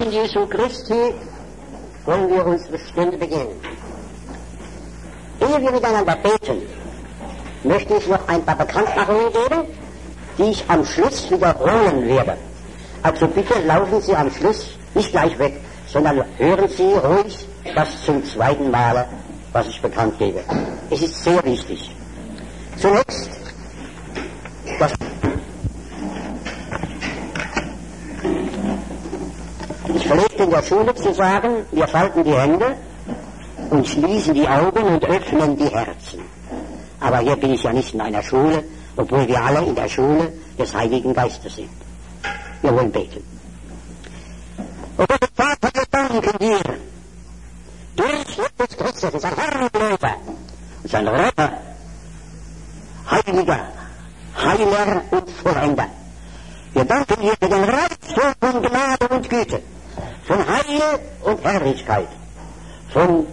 In Jesu Christi wollen wir unsere Stunde beginnen. Ehe wir miteinander beten, möchte ich noch ein paar Bekanntmachungen geben, die ich am Schluss wiederholen werde. Also bitte laufen Sie am Schluss nicht gleich weg, sondern hören Sie ruhig das zum zweiten Mal, was ich bekannt gebe. Es ist sehr wichtig. Zunächst, ich pflegte in der Schule zu sagen, wir falten die Hände und schließen die Augen und öffnen die Herzen. Aber hier bin ich ja nicht in einer Schule, obwohl wir alle in der Schule des Heiligen Geistes sind. Wir wollen beten. O Gott, Vater, wir danken dir. Durch Jesus Christus, unser Herr und Löwe, unser Retter, Heiliger, Heiler und Vollender. Wir danken dir für den Reichtum von Gnade und Güte, von Heil und Herrlichkeit, von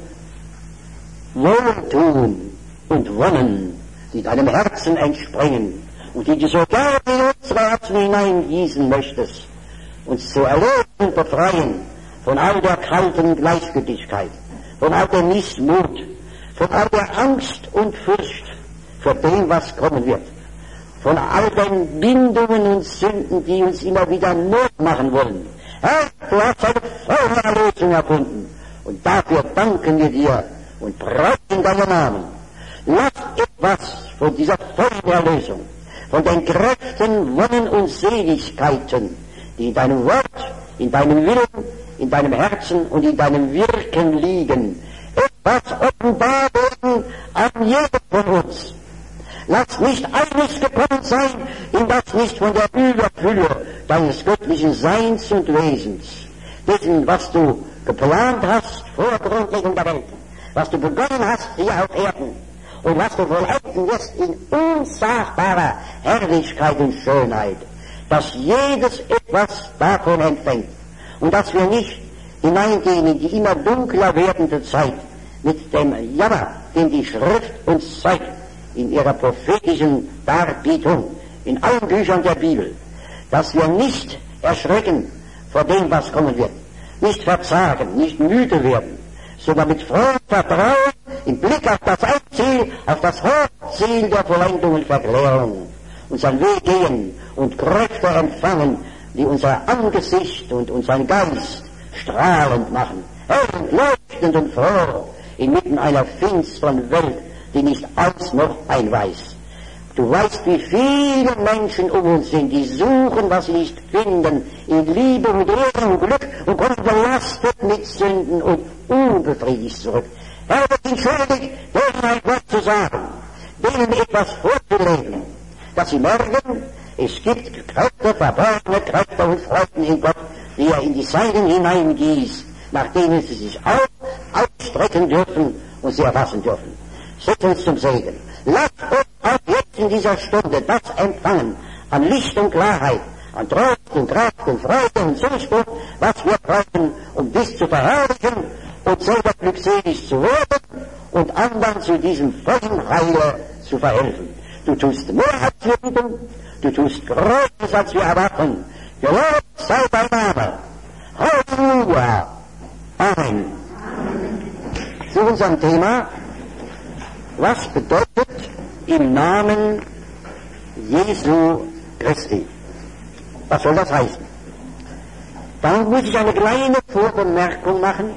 Wohltun und Wonnen, die deinem Herzen entspringen und die du so gerne in unsere Herzen hineingießen möchtest, uns zu erlösen und befreien von all der kalten Gleichgültigkeit, von all der Missmut, von all der Angst und Furcht vor dem, was kommen wird, von all den Bindungen und Sünden, die uns immer wieder Not machen wollen. Herr, du hast eine volle Erlösung erfunden und dafür danken wir dir und preisen deinen Namen. Lass etwas von dieser vollen Erlösung, von den Kräften, Wonnen und Seligkeiten, die in deinem Wort, in deinem Willen, in deinem Herzen und in deinem Wirken liegen, etwas offenbar werden an jedem von uns. Lass nicht eines gekommen sein, in das nicht von der Überfülle deines göttlichen Seins und Wesens, dessen, was du geplant hast vor Grundlegung der Welt, was du begonnen hast hier auf Erden und was du vollenden wirst in unsagbarer Herrlichkeit und Schönheit, dass jedes etwas davon empfängt und dass wir nicht hineingehen in die immer dunkler werdende Zeit mit dem Jammer, den die Schrift uns zeigt, in ihrer prophetischen Darbietung, in allen Büchern der Bibel, dass wir nicht erschrecken vor dem, was kommen wird, nicht verzagen, nicht müde werden, sondern mit frohem Vertrauen im Blick auf das Endziel, auf das Hauptziel der Vollendung und Verklärung, unseren Weg gehen und Kräfte empfangen, die unser Angesicht und unseren Geist strahlend machen, hell, leuchtend und froh, inmitten einer finsteren Welt, die nicht aus noch ein weiß. Du weißt, wie viele Menschen um uns sind, die suchen, was sie nicht finden, in Liebe und Ehre und Glück und kommen belastet mit Sünden und unbefriedigt zurück. Herr, wir sind schuldig, denen ein Wort zu sagen, denen etwas vorzulegen, dass sie merken, es gibt Kräfte, verborgene Kräfte und Freuden in Gott, die er in die Seinen hineingießt, nach denen sie sich ausstrecken dürfen und sie erfassen dürfen. Setz uns zum Segen. Lass uns auch jetzt in dieser Stunde das empfangen an Licht und Klarheit, an Trost und Kraft und Freude und Zuspruch, was wir brauchen, um dich zu verherrlichen und selber glückselig zu werden und anderen zu diesem vollen Heile zu verhelfen. Du tust mehr als wir bitten, du tust Großes als wir erwarten. Gelobt sei dein Name. Halleluja. Amen. Zu unserem Thema: Was bedeutet im Namen Jesu Christi? Was soll das heißen? Dann muss ich eine kleine Vorbemerkung machen,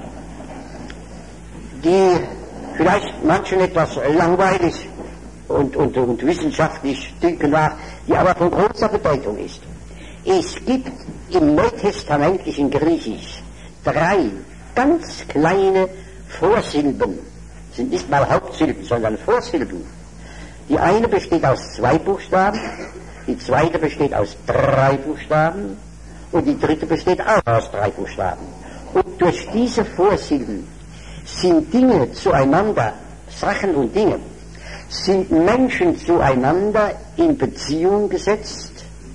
die vielleicht manchen etwas langweilig und wissenschaftlich dünken mag, die aber von großer Bedeutung ist. Es gibt im neutestamentlichen Griechisch 3 ganz kleine Vorsilben, sind nicht mal Hauptsilben, sondern Vorsilben. Die eine besteht aus 2 Buchstaben, die zweite besteht aus 3 Buchstaben und die dritte besteht auch aus 3 Buchstaben. Und durch diese Vorsilben sind Dinge zueinander, Sachen und Dinge, sind Menschen zueinander in Beziehung gesetzt,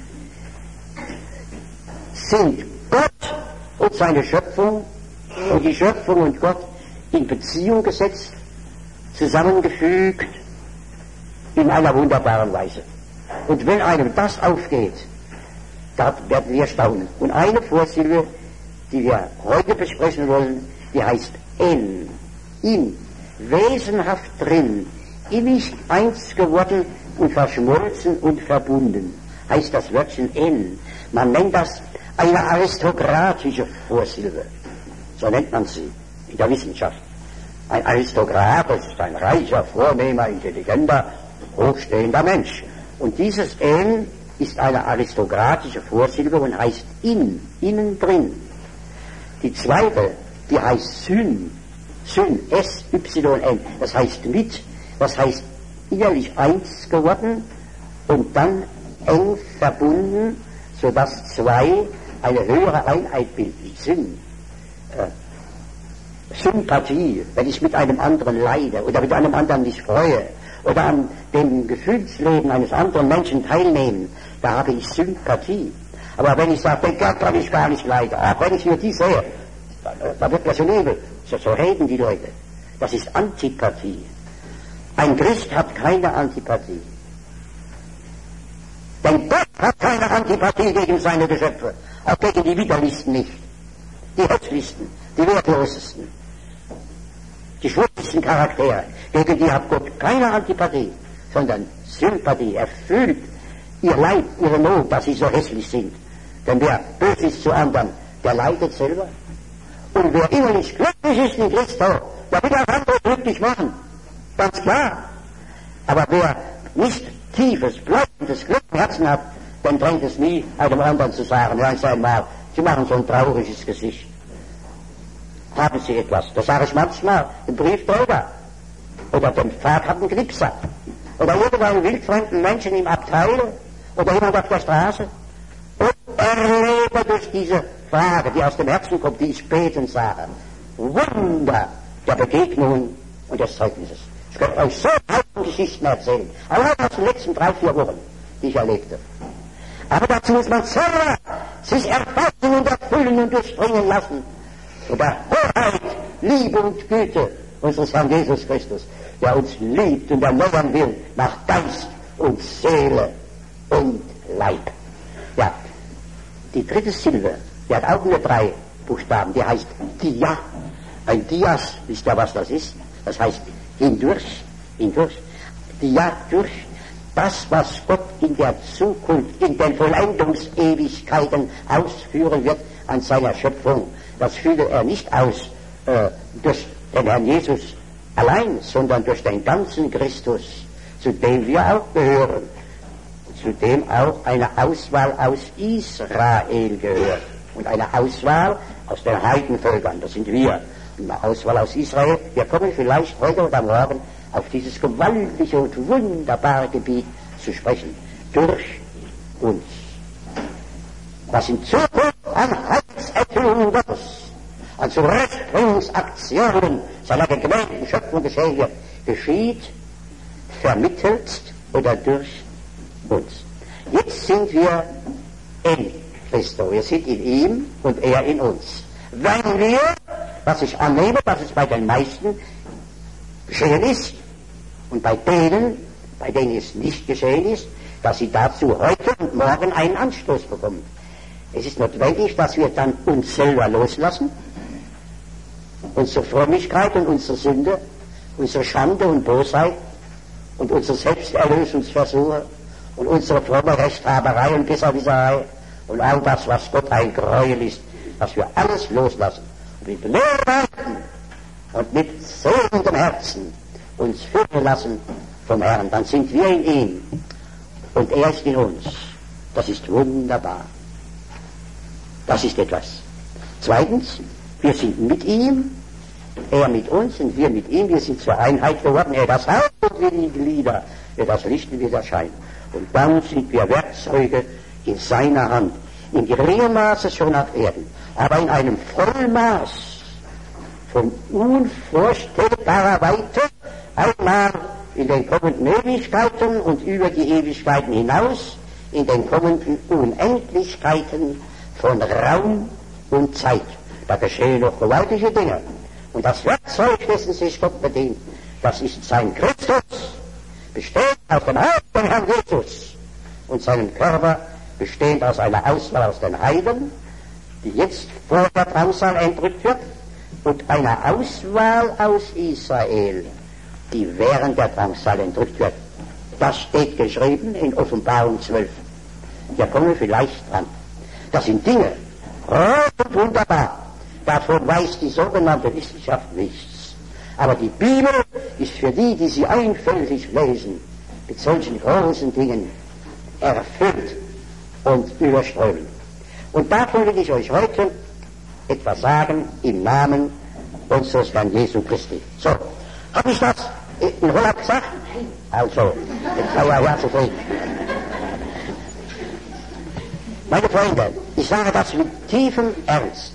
sind Gott und seine Schöpfung und die Schöpfung und Gott in Beziehung gesetzt, zusammengefügt in einer wunderbaren Weise. Und wenn einem das aufgeht, da werden wir staunen. Und eine Vorsilbe die wir heute besprechen wollen, die heißt En, in, wesenhaft drin, innig eins geworden und verschmolzen und verbunden, heißt das Wörtchen En. Man nennt das eine aristokratische Vorsilbe, so nennt man sie in der Wissenschaft. Ein Aristokrat, das ist ein reicher, vornehmer, intelligenter, hochstehender Mensch. Und dieses En ist eine aristokratische Vorsilbe und heißt in, innen drin. Die zweite, die heißt Syn, S-Y-N, das heißt mit, das heißt innerlich eins geworden und dann eng verbunden, sodass zwei eine höhere Einheit bilden. Sympathie, wenn ich mit einem anderen leide oder mit einem anderen mich freue oder an dem Gefühlsleben eines anderen Menschen teilnehme, da habe ich Sympathie. Aber wenn ich sage, den Gott kann ich gar nicht leiden, auch wenn ich nur die sehe, da wird mir so Nebel. So reden die Leute. Das ist Antipathie. Ein Christ hat keine Antipathie. Denn Gott hat keine Antipathie gegen seine Geschöpfe, auch gegen die Widerlichsten nicht, die hässlichsten, die wertlosesten, die schwurzigsten Charaktere. Gegen die hat Gott keine Antipathie, sondern Sympathie. Er fühlt ihr Leid, ihre Not, dass sie so hässlich sind. Denn wer böse ist zu anderen, der leidet selber. Und wer innerlich glücklich ist in Christus, der will auch andere glücklich machen. Ganz klar. Aber wer nicht tiefes, bleibendes Glück im Herzen hat, dann drängt es nie, einem anderen zu sagen, hören Sie einmal, Sie machen so ein trauriges Gesicht. Haben Sie etwas? Das sage ich manchmal im Briefträger. Oder dem Vater hat einen Knipser. Oder irgendeinen wildfremden Menschen im Abteil. Oder jemand auf der Straße. Und erlebe durch diese Frage, die aus dem Herzen kommt, die ich beten sage, Wunder der Begegnungen und des Zeugnisses. Ich könnte euch so tausend Geschichten erzählen, allein aus den letzten 3-4 Wochen, die ich erlebte. Aber dazu muss man selber sich erfassen und erfüllen und durchdringen lassen. Und der Hoheit, Liebe und Güte unseres Herrn Jesus Christus, der uns liebt und erneuern will nach Geist und Seele und Leib. Ja, die dritte Silbe, die hat auch nur 3 Buchstaben, die heißt Dia. Ein Dias, wisst ihr, was das ist? Das heißt hindurch, Dia durch. Das, was Gott in der Zukunft, in den Vollendungsewigkeiten ausführen wird an seiner Schöpfung, das führt er nicht aus durch den Herrn Jesus allein, sondern durch den ganzen Christus, zu dem wir auch gehören, zu dem auch eine Auswahl aus Israel gehört und eine Auswahl aus den Heidenvölkern, das sind wir, und eine Auswahl aus Israel. Wir kommen vielleicht heute oder morgen auf dieses gewaltige und wunderbare Gebiet zu sprechen, durch uns. Was in Zukunft an Heilserfüllung Gottes, an Zurechtbringungsaktionen seiner gegnädigen Schöpfung geschehen wird, geschieht vermittelt oder durch uns. Jetzt sind wir in Christo, wir sind in ihm und er in uns. Wenn wir, was ich annehme, dass es bei den meisten geschehen ist, und bei denen es nicht geschehen ist, dass sie dazu heute und morgen einen Anstoß bekommen. Es ist notwendig, dass wir dann uns selber loslassen, unsere Frömmigkeit und unsere Sünde, unsere Schande und Bosheit und unsere Selbsterlösungsversuche und unsere fromme Rechthaberei und Besserwisserei und all das, was Gott ein Gräuel ist, dass wir alles loslassen und mit leeren und mit segnendem Herzen uns führen lassen vom Herrn. Dann sind wir in ihm und er ist in uns. Das ist wunderbar. Das ist etwas. Zweitens, wir sind mit ihm, er mit uns und wir mit ihm. Wir sind zur Einheit geworden. Er das Haupt und wir die Glieder, er das Licht und wir das Schein. Und dann sind wir Werkzeuge in seiner Hand. In geringem Maße schon auf Erden, aber in einem Vollmaß von unvorstellbarer Weite, einmal in den kommenden Ewigkeiten und über die Ewigkeiten hinaus, in den kommenden Unendlichkeiten von Raum und Zeit. Da geschehen noch gewaltige Dinge. Und das Werkzeug, dessen sich Gott bedient, das ist sein Christus, besteht aus dem Haupt des Herrn Jesus und seinem Körper, bestehend aus einer Auswahl aus den Heiden, die jetzt vor der Drangsal entrückt wird, und einer Auswahl aus Israel, die während der Drangsal entrückt wird. Das steht geschrieben in Offenbarung 12. Da kommen wir vielleicht dran. Das sind Dinge, und wunderbar. Davon weiß die sogenannte Wissenschaft nichts. Aber die Bibel ist für die, die sie einfältig lesen, mit solchen großen Dingen erfüllt und überströmend. Und davon will ich euch heute etwas sagen im Namen unseres Herrn Jesu Christi. So, habe ich das in Holland gesagt? Also, jetzt sei ja zufrieden. Meine Freunde, ich sage das mit tiefem Ernst.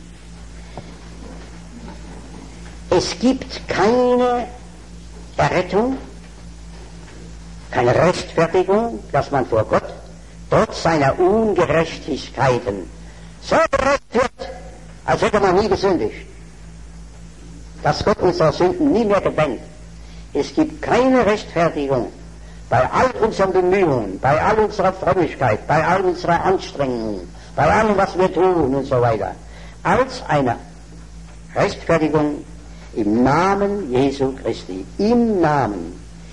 Es gibt keine Errettung, keine Rechtfertigung, dass man vor Gott trotz seiner Ungerechtigkeiten so gerecht wird, als hätte man nie gesündigt, dass Gott unserer Sünden nie mehr gedenkt. Es gibt keine Rechtfertigung bei all unseren Bemühungen, bei all unserer Frömmigkeit, bei all unserer Anstrengungen, bei allem, was wir tun und so weiter, als eine Rechtfertigung im Namen Jesu Christi. Im Namen,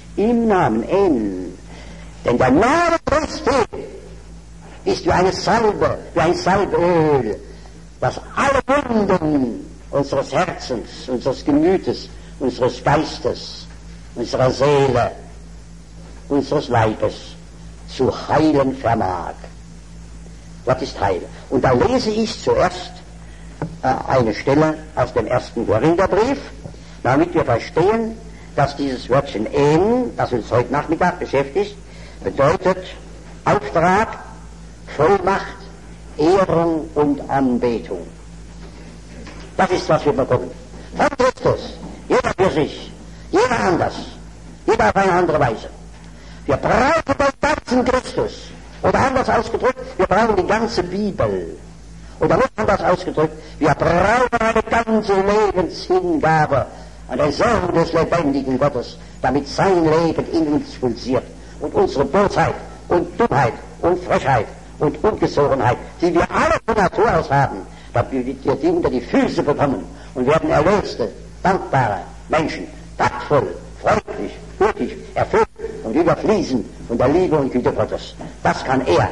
denn der Name Christi ist wie eine Salbe, wie ein Salböl, das alle Wunden unseres Herzens, unseres Gemütes, unseres Geistes, unserer Seele, unseres Leibes zu heilen vermag. Gott ist Heil. Und da lese ich zuerst eine Stelle aus dem 1. Korintherbrief, damit wir verstehen, dass dieses Wörtchen das uns heute Nachmittag beschäftigt, bedeutet Auftrag, Vollmacht, Ehrung und Anbetung. Das ist, was wir bekommen. Von Christus, jeder für sich, jeder anders, jeder auf eine andere Weise. Wir brauchen den ganzen Christus. Oder anders ausgedrückt, wir brauchen die ganze Bibel. Oder noch anders ausgedrückt, wir brauchen eine ganze Lebenshingabe an den Sohn des lebendigen Gottes, damit sein Leben in uns pulsiert und unsere Bosheit und Dummheit und Frechheit und Ungesorenheit, die wir alle von Natur aus haben, damit wir die unter die Füße bekommen und werden erlöste, dankbare Menschen, taktvoll, freundlich, gütig, erfüllt und überfließen von der Liebe und Güte Gottes. Das kann er.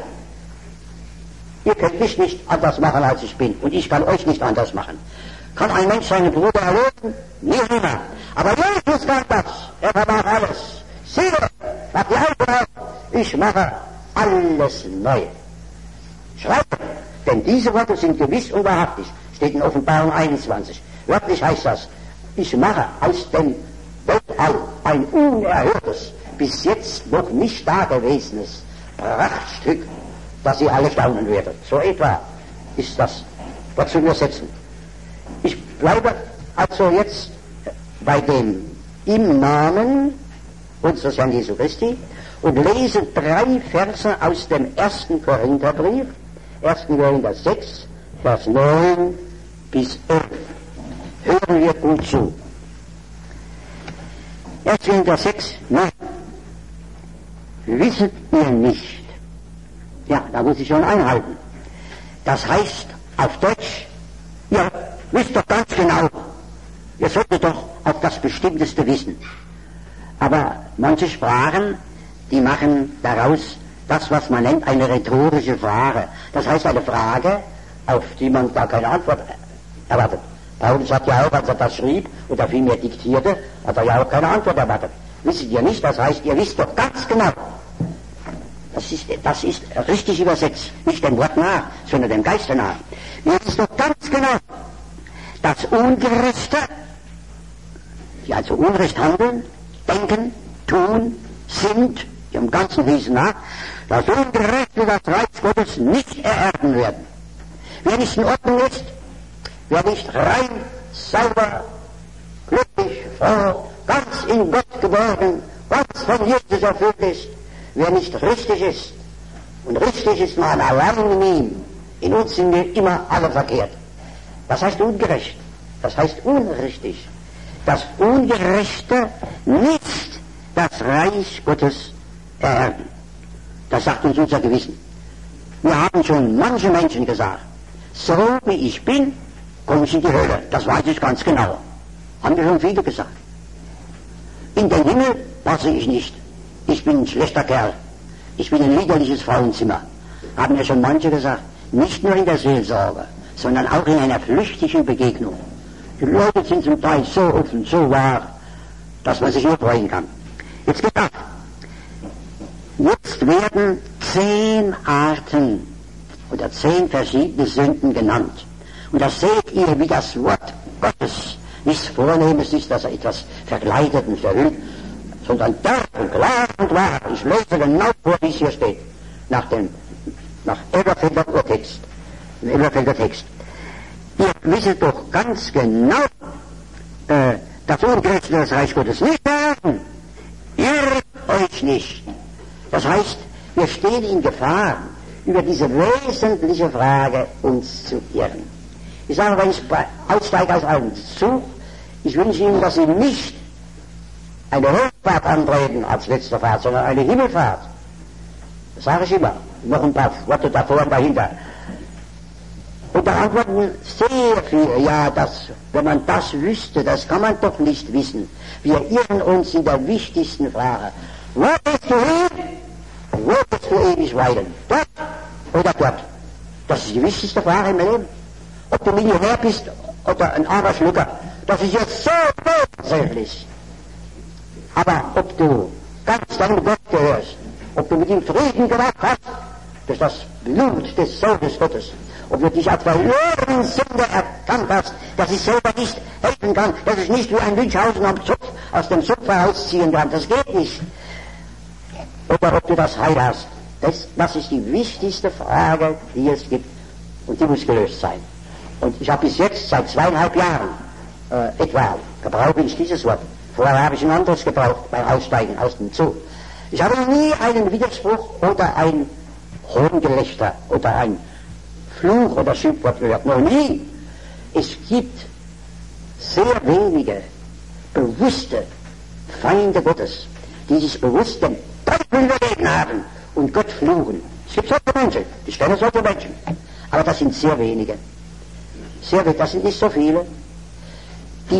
Ihr könnt mich nicht anders machen, als ich bin, und ich kann euch nicht anders machen. Kann ein Mensch seinen Bruder erlösen? Niemand. Aber Jesus kann das. Er vermag alles. Siehe, macht die Augen auf. Ich mache alles neu. Schreibt, denn diese Worte sind gewiss und wahrhaftig. Steht in Offenbarung 21. Wörtlich heißt das, ich mache aus dem Weltall ein unerhörtes, bis jetzt noch nicht dagewesenes Prachtstück, dass ihr alle staunen werdet. So etwa ist das. Gott zu übersetzen. Ich bleibe also jetzt bei dem im Namen unseres Herrn Jesu Christi und lese 3 Verse aus dem 1. Korintherbrief, 1. Korinther 6, Vers 9 bis 11. Hören wir gut zu. 1. Korinther 6, 9. Wisset ihr nicht? Ja, da muss ich schon einhalten. Das heißt auf Deutsch, ihr wisst doch ganz genau, ihr solltet doch auf das Bestimmteste wissen. Aber manche Sprachen, die machen daraus das, was man nennt, eine rhetorische Frage. Das heißt eine Frage, auf die man gar keine Antwort erwartet. Paulus hat ja auch, als er das schrieb oder vielmehr diktierte, hat er ja auch keine Antwort erwartet. Wisst ihr nicht? Das heißt, ihr wisst doch ganz genau. Das ist richtig übersetzt, nicht dem Wort nach, sondern dem Geiste nach. Ihr wisst doch ganz genau, das Ungerechte, die also Unrecht handeln, denken, tun, sind, im ganzen Wesen nach, das Ungerechte das Reich Gottes nicht ererben werden. Wer nicht in Ordnung ist, wer nicht rein, sauber, glücklich, froh, ganz in Gott geborgen, ganz von Jesus erfüllt ist, wer nicht richtig ist, und richtig ist man allein in ihm, in uns sind wir immer alle verkehrt. Das heißt ungerecht, das heißt unrichtig. Das Ungerechte nicht das Reich Gottes ererben. Das sagt uns unser Gewissen. Wir haben schon manche Menschen gesagt, so wie ich bin, komme ich in die Hölle. Das weiß ich ganz genau. Haben mir schon viele gesagt. In den Himmel passe ich nicht. Ich bin ein schlechter Kerl. Ich bin ein liederliches Frauenzimmer. Haben mir schon manche gesagt. Nicht nur in der Seelsorge, sondern auch in einer flüchtigen Begegnung. Die Leute sind zum Teil so offen, so wahr, dass man sich nur freuen kann. Jetzt gedacht, jetzt werden 10 Arten oder 10 verschiedene Sünden genannt. Und da seht ihr, wie das Wort Gottes nichts Vornehmes ist, dass er etwas verkleidet und verhüllt, sondern derb und klar und wahr. Ich lese genau vor, wie es hier steht, nach Elberfelder Urtext, dem Elberfelder Text. Ihr wisst doch ganz genau, das Ungerechte das Reich Gottes nicht erben. Irrt euch nicht. Das heißt, wir stehen in Gefahr, über diese wesentliche Frage uns zu irren. Ich sage, wenn ich aussteige aus einem Zug, ich wünsche Ihnen, dass Sie nicht eine Hochfahrt antreten als letzte Fahrt, sondern eine Himmelfahrt. Das sage ich immer. Noch ein paar Worte davor und dahinter. Und da antworten sehr viele, ja, wenn man das wüsste, das kann man doch nicht wissen. Wir irren uns in der wichtigsten Frage. Wo bist du hin? Wo bist du ewig weilen? Dort oder dort? Das ist die wichtigste Frage im Leben. Ob du Millionär bist oder ein armer Schlucker, das ist jetzt so unsäglich. Aber ob du ganz deinem Gott gehörst, ob du mit ihm Frieden gemacht hast, durch das Blut des Sohnes Gottes, ob du dich als verlorenen Sünder erkannt hast, dass ich selber nicht helfen kann, dass ich nicht wie ein Münchhausen am Zopf aus dem Zopf herausziehen kann, das geht nicht. Oder ob du das Heil hast, das ist die wichtigste Frage, die es gibt, und die muss gelöst sein. Und ich habe bis jetzt, seit 2,5 Jahren etwa, gebrauche ich dieses Wort. Vorher habe ich ein anderes gebraucht beim Aussteigen aus dem Zug. Ich habe noch nie einen Widerspruch oder ein Hohngelächter oder ein Fluch oder Schimpfwort gehört. Noch nie. Es gibt sehr wenige bewusste Feinde Gottes, die sich bewusst dem Teufel übergeben haben und Gott fluchen. Es gibt solche Menschen. Ich kenne solche Menschen. Aber das sind sehr wenige. Das sind nicht so viele. Die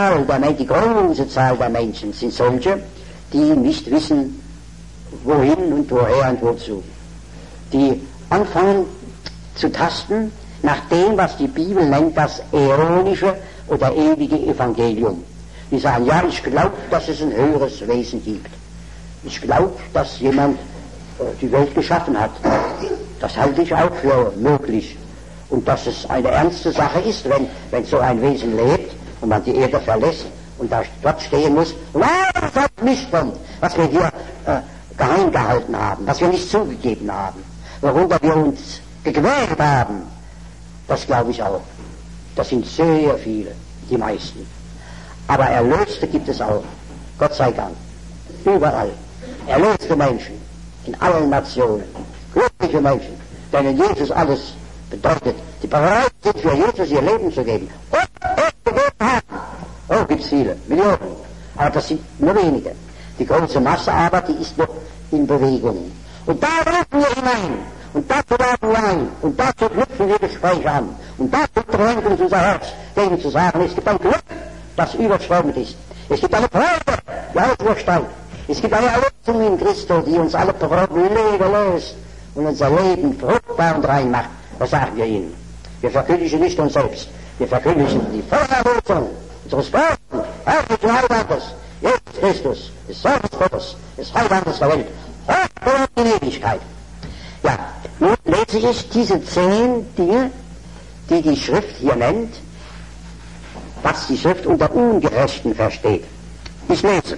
große Zahl der Menschen sind solche, die nicht wissen, wohin und woher und wozu. Die anfangen zu tasten nach dem, was die Bibel nennt, das äonische oder ewige Evangelium. Die sagen, ja, ich glaube, dass es ein höheres Wesen gibt. Ich glaube, dass jemand die Welt geschaffen hat. Das halte ich auch für möglich. Und dass es eine ernste Sache ist, wenn so ein Wesen lebt und man die Erde verlässt und da dort stehen muss, was hat nicht kommt, was wir hier geheim gehalten haben, was wir nicht zugegeben haben, worunter wir uns gequält haben, das glaube ich auch. Das sind sehr viele, die meisten. Aber Erlöste gibt es auch, Gott sei Dank, überall. Erlöste Menschen, in allen Nationen, glückliche Menschen, denen Jesus alles bedeutet, die bereit sind, für Jesus ihr Leben zu geben. Und gegeben haben. Oh, gibt es viele, Millionen. Aber das sind nur wenige. Die große Masse aber, die ist noch in Bewegung. Und da rufen wir hinein. Und dazu laden wir ein. Und dazu knüpfen wir Gespräche an. Und dazu drängt uns unser Herz, denen zu sagen, es gibt ein Glück, das überströmend ist. Es gibt eine Freude, die aussteigt. Es gibt eine Erlösung in Christus, die uns alle Probleme löst und unser Leben fruchtbar und rein macht. Was sagen wir ihnen? Wir verkündigen nicht uns selbst. Wir verkündigen die volle Erlösung unseres großen, herrlichen Heilandes, Jesus Christus, des Sohnes Gottes, des Heilandes der Welt, hoch in Ewigkeit. Ja, nun lese ich diese 10 Dinge, die die Schrift hier nennt, was die Schrift unter Ungerechten versteht. Ich lese.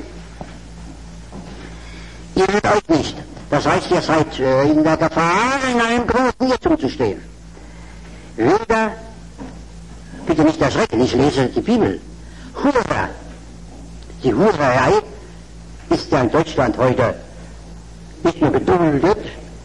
Ihr irrt euch nicht. Das heißt, ihr seid in der Gefahr, in einem großen Irrtum zu stehen. Weder, bitte nicht erschrecken, ich lese die Bibel. Hure. Die Hurerei ist ja in Deutschland heute nicht nur geduldet,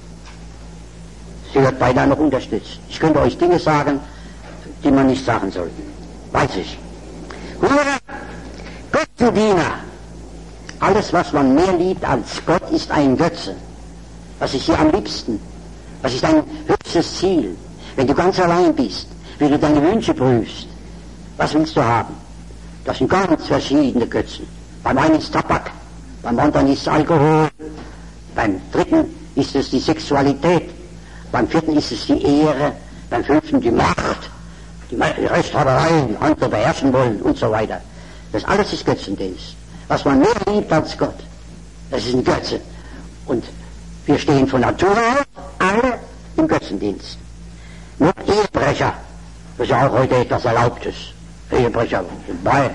sie wird beinahe noch unterstützt. Ich könnte euch Dinge sagen, die man nicht sagen soll. Weiß ich. Hure, Götzendiener. Alles, was man mehr liebt als Gott, ist ein Götze. Was ist hier am liebsten? Was ist ein höchstes Ziel? Wenn du ganz allein bist, wenn du deine Wünsche prüfst, was willst du haben? Das sind ganz verschiedene Götzen. Beim einen ist Tabak, beim anderen ist Alkohol, beim dritten ist es die Sexualität, beim vierten ist es die Ehre, beim fünften die Macht, die Rechthabereien, andere beherrschen wollen und so weiter. Das alles ist Götzendienst. Was man mehr liebt als Gott, das ist ein Götze. Und wir stehen von Natur aus alle im Götzendienst. Nur Ehebrecher, das ist ja auch heute etwas Erlaubtes. Ehebrecher sind bei.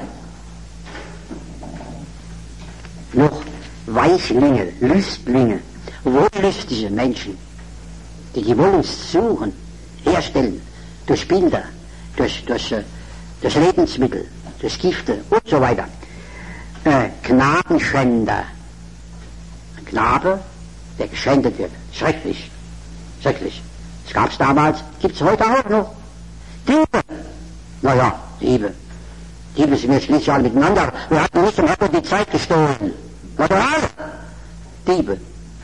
Noch Weichlinge, Lüstlinge, wollüstige Menschen, die die Wollust suchen, herstellen, durch Bilder, durch Lebensmittel, durch Gifte und so weiter. Knabenschänder. Ein Knabe, der geschändet wird. Schrecklich. Schrecklich. Das gab's damals, gibt's heute auch noch. Diebe. Naja, Diebe. Diebe sind wir schließlich alle miteinander. Wir hatten nicht im Herrgott die Zeit gestohlen. Natural. Diebe.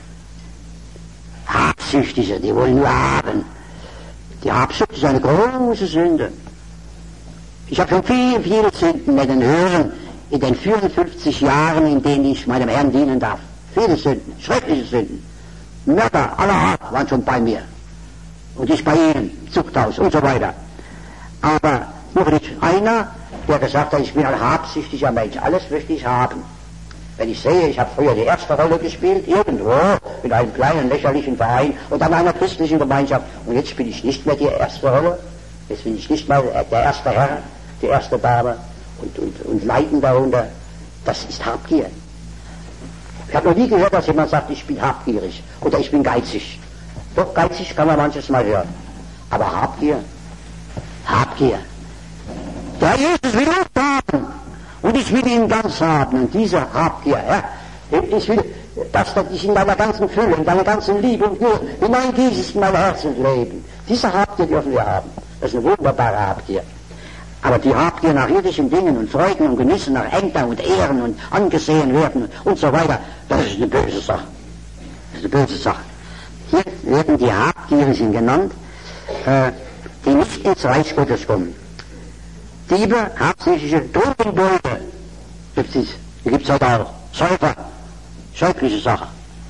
Habsüchtige, die wollen nur haben. Die Habsucht ist eine große Sünde. Ich habe schon viele Sünden werden hören in den 54 Jahren, in denen ich meinem Herrn dienen darf. Viele Sünden, schreckliche Sünden. Mörder aller Art waren schon bei mir. Und ich bei ihnen, Zuchthaus und so weiter. Aber noch nicht einer, der gesagt hat, ich bin ein habsüchtiger Mensch. Alles möchte ich haben. Wenn ich sehe, ich habe früher die erste Rolle gespielt, irgendwo, in einem kleinen, lächerlichen Verein und an einer christlichen Gemeinschaft. Und jetzt bin ich nicht mehr die erste Rolle. Jetzt bin ich nicht mehr der erste Herr, die erste Dame und leiden darunter. Das ist Habgier. Ich habe noch nie gehört, dass jemand sagt, ich bin habgierig oder ich bin geizig. Doch, geizig kann man manches Mal hören. Aber Habgier, der Jesus will auch haben. Und ich will ihn ganz haben. Und diese Habgier, ja, ich will, dass ich in deiner ganzen Fülle, in deiner ganzen Liebe und Güte hineingießt in mein Herzensleben. Diese Habgier dürfen wir haben. Das ist eine wunderbare Habgier. Aber die Habgier nach irdischen Dingen und Freuden und Genüssen, nach Ämter und Ehren und angesehen werden und so weiter, das ist eine böse Sache. Das ist eine böse Sache. Hier werden die Habgierigen genannt, die nicht ins Reich Gottes kommen. Diebe, habsüchtige, Drogenbeute, die gibt's heute auch. Säufer, schreckliche Sache.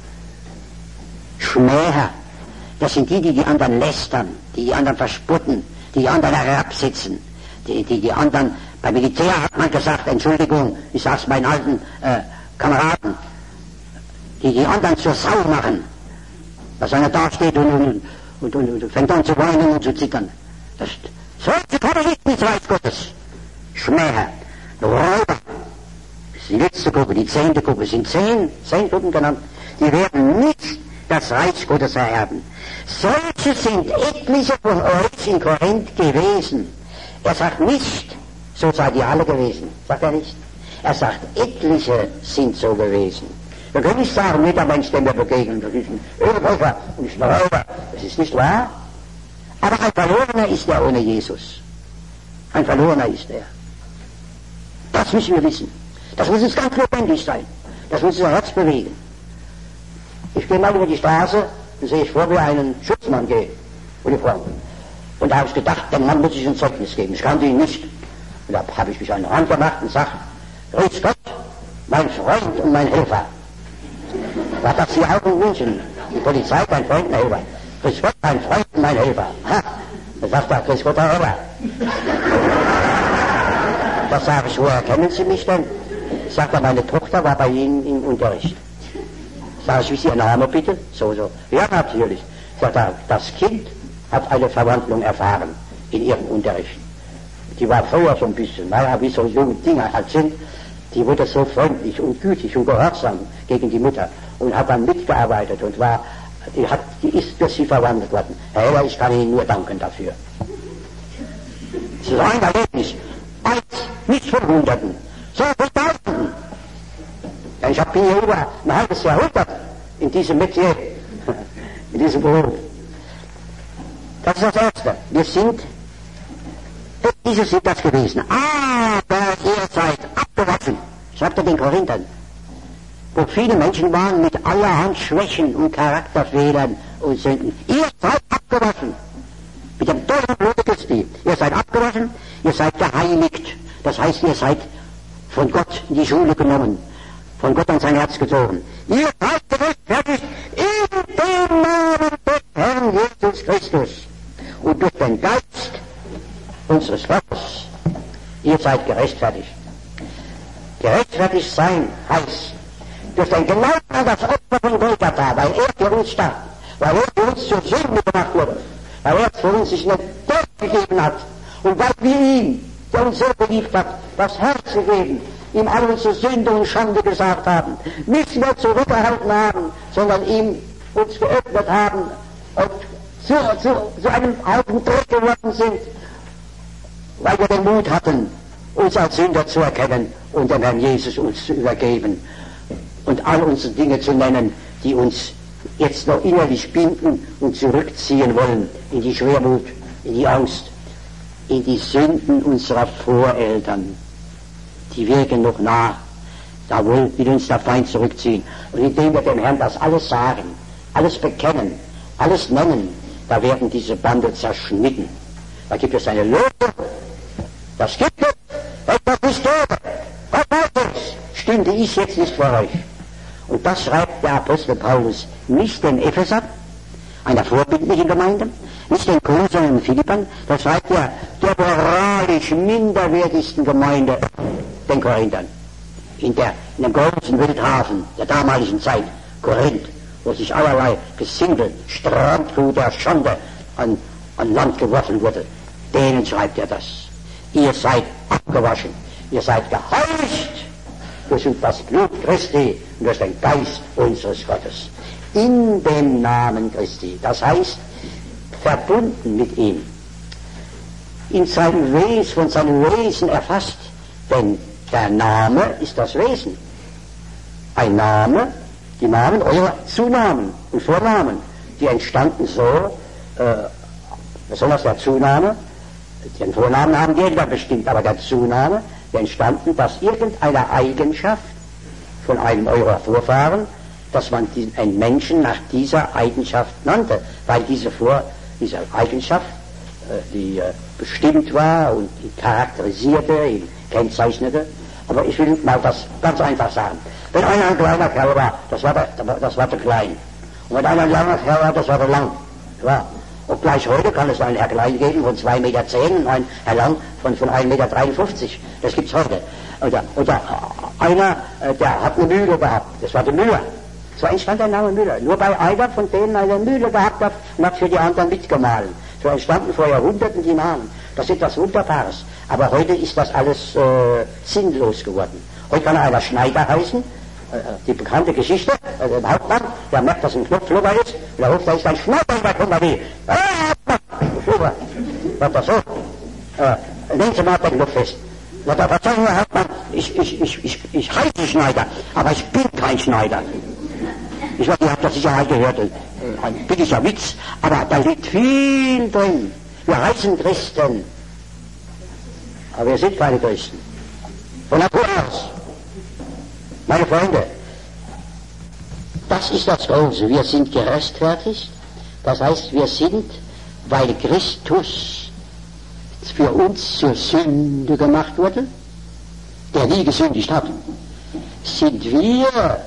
Schmäher, das sind die anderen lästern, die anderen verspotten, die anderen herabsitzen, die anderen, beim Militär hat man gesagt, Entschuldigung, ich sag's meinen alten Kameraden, die anderen zur Sau machen, dass einer da steht und fängt an zu weinen und zu zittern. Solche kommen nicht ins Reich Gottes. Schmäher, Räuber, das ist die letzte Gruppe, die 10. Gruppe, sind 10 Gruppen genannt, die werden nicht das Reich Gottes ererben. Solche sind etliche von euch in Korinth gewesen. Er sagt nicht, so seid ihr alle gewesen, sagt er nicht. Er sagt, etliche sind so gewesen. Wir können nicht sagen, jeder Mensch, dem wir begegnen, das ist ein Ölbrecher und ist ein Räuber. Das ist nicht wahr. Aber ein Verlorener ist er ohne Jesus. Ein Verlorener ist er. Das müssen wir wissen. Das muss uns ganz lebendig sein. Das muss unser Herz bewegen. Ich gehe mal über die Straße, dann sehe ich vor mir einen Schutzmann gehen, Uniform. Und da habe ich gedacht, dem Mann muss ich ein Zeugnis geben. Ich kannte ihn nicht. Und da habe ich mich an den Rand gemacht und gesagt, grüß Gott, mein Freund und mein Helfer. War das hier auch in München? Die Polizei, mein Freund und Helfer. Grüß Gott, mein Freund und mein Helfer. Ha, da sagt er, grüß Gott, Herr Helfer. Da sage ich, woher kennen Sie mich denn? Sagt er, meine Tochter war bei Ihnen im Unterricht. Sag ich, wie ist Ihr Name bitte? So. Ja, natürlich. Sagt er, das Kind hat eine Verwandlung erfahren in ihrem Unterricht. Die war früher so ein bisschen, naja, wie so junge Dinger halt sind, die wurde so freundlich und gütig und gehorsam gegen die Mutter und hat dann mitgearbeitet und die ist durch sie verwandelt worden. Herr Heller, ich kann Ihnen nur danken dafür. Das ist ein Erlebnis. Eins, nicht von Hunderten, sondern von Tausenden. Ja, ich bin hier über ein halbes Jahrhundert in diesem Metier, in diesem Beruf. Das ist das Erste. Diese sind das gewesen. Aber ihr seid abgewachsen, schreibt er den Korinthern, wo viele Menschen waren mit allerhand Schwächen und Charakterfehlern und Sünden. Ihr seid abgewaschen mit dem Christi. Ihr seid abgewaschen, ihr seid geheiligt. Das heißt, ihr seid von Gott in die Schule genommen, von Gott an sein Herz gezogen. Ihr seid gerechtfertigt in dem Namen des Herrn Jesus Christus und durch den Geist unseres Gottes. Ihr seid gerechtfertigt. Gerechtfertigt sein heißt, durch den Glauben an das Opfer von Golgatha, weil er für uns starb, weil er für uns zur Sünde gemacht wurde, weil er für uns sich einen Tod gegeben hat und weil wir ihm, der uns so geliebt hat, das Herz gegeben, ihm all unsere Sünde und Schande gesagt haben, nicht mehr zurückgehalten haben, sondern ihm uns geöffnet haben und zu einem Haufen Dreck geworden sind, weil wir den Mut hatten, uns als Sünder zu erkennen und dem Herrn Jesus uns zu übergeben und all unsere Dinge zu nennen, die uns jetzt noch innerlich binden und zurückziehen wollen in die Schwermut, in die Angst, in die Sünden unserer Voreltern. Die wirken noch nach. Da will uns der Feind zurückziehen. Und indem wir dem Herrn das alles sagen, alles bekennen, alles nennen, da werden diese Bande zerschnitten. Da gibt es eine Lösung. Das gibt es. Etwas nicht gäbe. Gott weiß es. Stünde ich jetzt nicht vor euch. Und das schreibt der Apostel Paulus nicht den Ephesern, einer vorbildlichen Gemeinde, nicht den Kolosern und Philippern, das schreibt er der moralisch minderwertigsten Gemeinde, den Korinthern, in dem großen Wildhafen der damaligen Zeit, Korinth, wo sich allerlei Gesindel, Strandgut der Schande an Land geworfen wurde. Denen schreibt er das. Ihr seid abgewaschen, ihr seid geheiligt durch das Blut Christi und durch den Geist unseres Gottes. In dem Namen Christi, das heißt, verbunden mit ihm, in seinem Wesen, von seinem Wesen erfasst, denn der Name ist das Wesen. Ein Name, die Namen, eure Zunamen und Vornamen, die entstanden so, besonders der Zunahme, den Vornamen haben die Eltern bestimmt, aber der Zunahme, der entstanden, dass irgendeine Eigenschaft von einem eurer Vorfahren, dass man einen Menschen nach dieser Eigenschaft nannte, weil diese Eigenschaft, die bestimmt war und die charakterisierte, die kennzeichnete. Aber ich will mal das ganz einfach sagen. Wenn einer ein kleiner Kerl war, das war der Klein. Und wenn einer ein langer Kerl war, das war der Lang. Ja. Und gleich heute kann es einen Herr Klein geben von 2,10 Meter und einen Herr Lang von 1,53 Meter. Das gibt's heute. Oder einer, der hat eine Mühle gehabt. Das war der Müller. So entstand der Name Müller. Nur bei einer von denen eine Mühle gehabt hat und hat für die anderen mitgemahlen. So entstanden vor Jahrhunderten die Namen. Das ist etwas Wunderbares. Aber heute ist das alles sinnlos geworden. Heute kann einer Schneider heißen. Die bekannte Geschichte, der Hauptmann, der merkt, dass ein Knopflober ist, und der ruft, da ist ein Schneider in der Kompanie. Schneider! Sagt er so? Nehmen Sie mal den Knopf fest. Sagt er, verzeihen Sie, Hauptmann, ich heiße Schneider, aber ich bin kein Schneider. Ich weiß, ihr habt das sicher gehört, ein billiger Witz, aber da liegt viel drin. Wir heißen Christen, aber wir sind keine Christen. Von Natur aus. Meine Freunde, das ist das Große. Wir sind gerechtfertigt. Das heißt, wir sind, weil Christus für uns zur Sünde gemacht wurde, der nie gesündigt hat, sind wir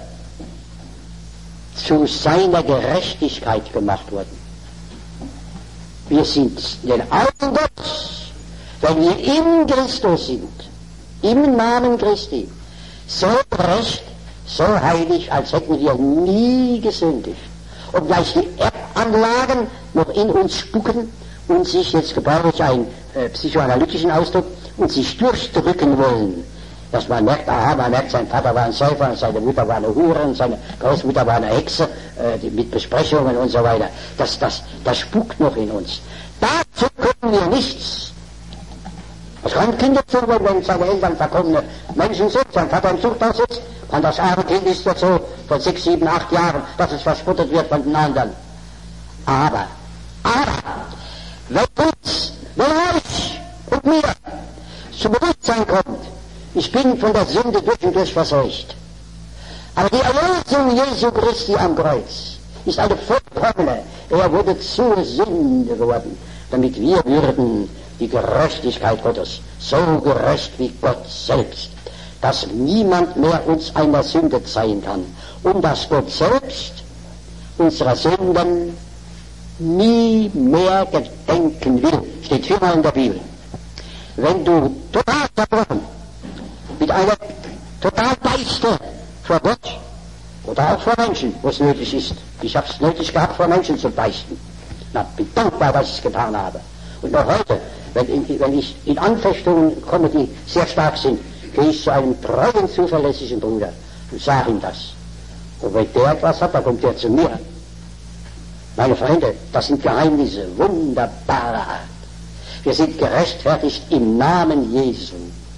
zu seiner Gerechtigkeit gemacht worden. Wir sind den Augen Gottes, wenn wir in Christus sind, im Namen Christi, so gerecht, so heilig, als hätten wir nie gesündigt. Obgleich die Erbanlagen noch in uns spucken und sich, jetzt gebrauche ich einen psychoanalytischen Ausdruck, und sich durchdrücken wollen. Dass man merkt, man merkt, sein Vater war ein Säufer, seine Mutter war eine Hure, und seine Großmutter war eine Hexe, mit Besprechungen und so weiter. Das spukt noch in uns. Dazu können wir nichts. Es kann Kinder tun, wenn seine Eltern verkommene Menschen sind, sein Vater im Zuchthaus sitzt, kann das arme Kind ist jetzt so von 6, 7, 8 Jahren, dass es verspottet wird von den anderen. Aber, wenn euch und mir zu Bewusstsein kommt, ich bin von der Sünde durch und durch verseucht. Aber die Erlösung Jesu Christi am Kreuz ist eine vollkommene. Er wurde zur Sünde geworden, damit wir würden die Gerechtigkeit Gottes, so gerecht wie Gott selbst, dass niemand mehr uns einer Sünde zeigen kann, und dass Gott selbst unserer Sünden nie mehr gedenken will. Steht viermal in der Bibel. Wenn du total zerbrochen, mit einer total Beichte vor Gott oder auch vor Menschen, wo es nötig ist. Ich habe es nötig gehabt, vor Menschen zu beichten. Na, bin dankbar, dass ich es getan habe. Und noch heute, wenn ich in Anfechtungen komme, die sehr stark sind, gehe ich zu einem treuen, zuverlässigen Bruder und sage ihm das. Und wenn der etwas hat, dann kommt er zu mir. Meine Freunde, das sind Geheimnisse wunderbarer Art. Wir sind gerechtfertigt im Namen Jesu,